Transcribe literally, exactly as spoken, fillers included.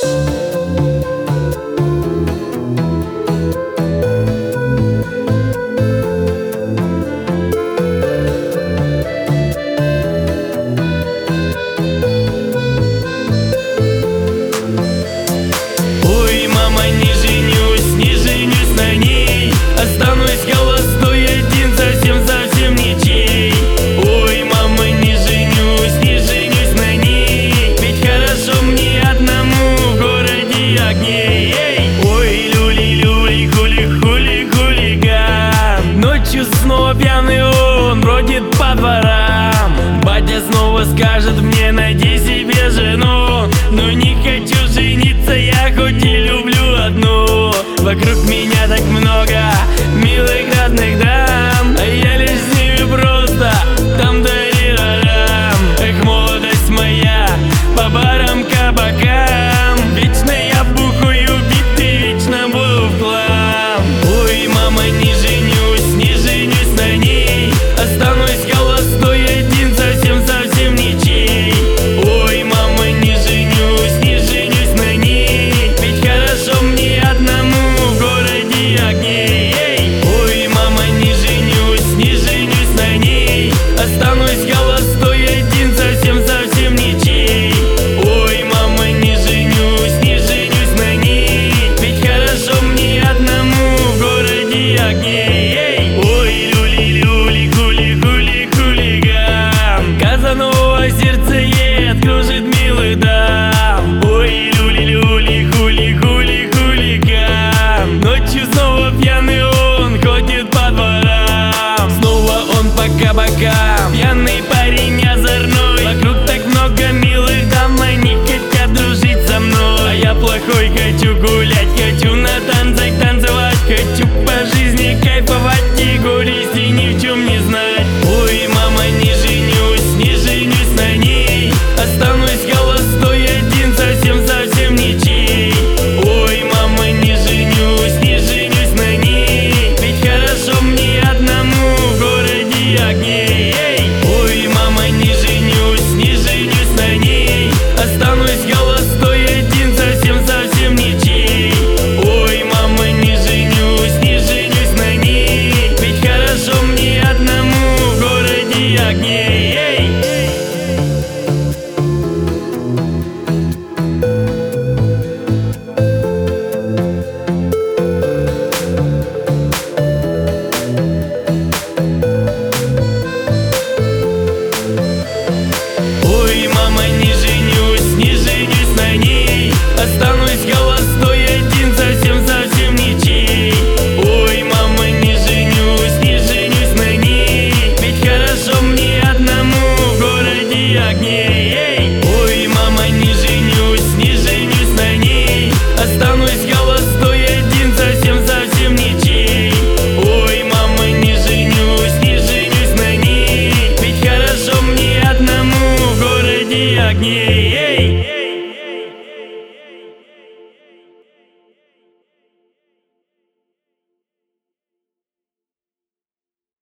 Снова пьяный он бродит по дворам. Батя снова скажет мне: найди себе жену. Но не хочу жениться, я хоть и люблю одну. Вокруг меня так много милых разных дам, а я лишь с ними просто там-дарирарам. Эх, молодость моя по барам, кабакам. Вечно я бухую, битый, вечно буду в хлам. Ой, мама, не женюсь, не женюсь на ней. Останусь холостой один, совсем-совсем ничей. Ой, мама, не женюсь, не женюсь на ней. Ведь хорошо мне одному в городе огней. Ой, мама, не женюсь, не женюсь на ней. Останусь холостой один, совсем-совсем ничей. Ой, мама, не женюсь, не женюсь на ней. Ведь хорошо мне одному в городе огней. Ой, люли-люли, хули-хули, хулиган. Казанова сердцеед кружит милых дам. Ой, люли-люли, хули-хули, хулиган. Ночью снова пьяный он ходит по дворам. Снова он по кабакам, пьяный парень озорной. Вокруг так много милых дам, они хотят дружить со мной. А я плохой, хочу гулять, хочу на танцах танцевать. Хочу по жизни кайфовать и горести ни в чем не знать. Ой, мама, не женюсь, не женюсь на ней. Останусь холостой один, совсем-совсем ничей. Ой, мама, не женюсь, не женюсь на ней. Ведь хорошо мне одному в городе огней. Ой, мама, не женюсь, не женюсь на ней. Останусь холостой один, совсем-совсем ничей. Ой, мама, не женюсь, не женюсь на ней. Ведь хорошо мне одному в городе огней. Ой, мама, не женюсь, не женюсь на ней. Останусь холостой один, совсем-совсем ничей. Ой, мама, не женюсь, не женюсь на ней. Ведь хорошо мне одному в городе огней. Ой, мама, не женюсь, не женюсь на ней. Останусь холостой один, совсем-совсем ничей. Ой, мама, не женюсь, не женюсь на ней. Ведь хорошо мне одному в городе огней.